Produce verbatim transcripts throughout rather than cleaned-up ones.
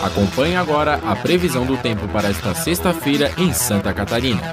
Acompanhe agora a previsão do tempo para esta sexta-feira em Santa Catarina.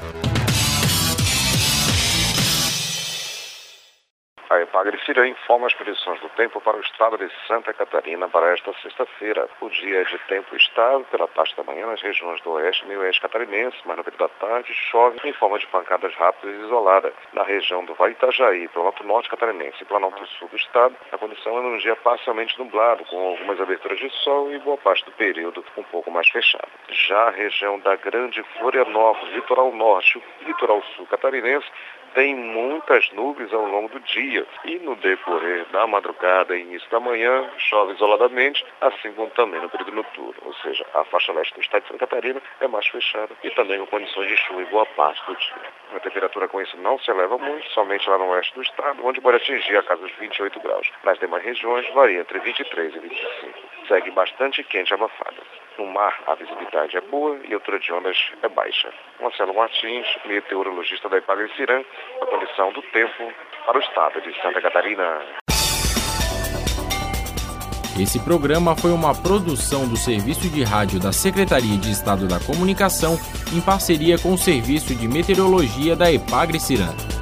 A Epagre-Ciran informa as previsões do tempo para o estado de Santa Catarina para esta sexta-feira. O dia é de tempo estável pela parte da manhã nas regiões do oeste e meio oeste catarinense, mas no período da tarde chove em forma de pancadas rápidas e isoladas. Na região do Vale Itajaí, Planalto Norte catarinense e Planalto Sul do estado, a condição é um dia parcialmente nublado, com algumas aberturas de sol e boa parte do período um pouco mais fechado. Já a região da Grande Florianópolis, Litoral Norte e Litoral Sul catarinense, tem muitas nuvens ao longo do dia e no decorrer da madrugada e início da manhã chove isoladamente, assim como também no período noturno, ou seja, a faixa leste do estado de Santa Catarina é mais fechada e também com condições de chuva em boa parte do dia. A temperatura com isso não se eleva muito, somente lá no oeste do estado, onde pode atingir a casa dos vinte e oito graus. Nas demais regiões varia entre vinte e três e vinte e cinco. Segue bastante quente e abafada. No mar, a visibilidade é boa e a altura de ondas é baixa. Marcelo Martins, meteorologista da Epagre-Ciran, a condição do tempo para o estado de Santa Catarina. Esse programa foi uma produção do Serviço de Rádio da Secretaria de Estado da Comunicação, em parceria com o Serviço de Meteorologia da Epagre-Ciran.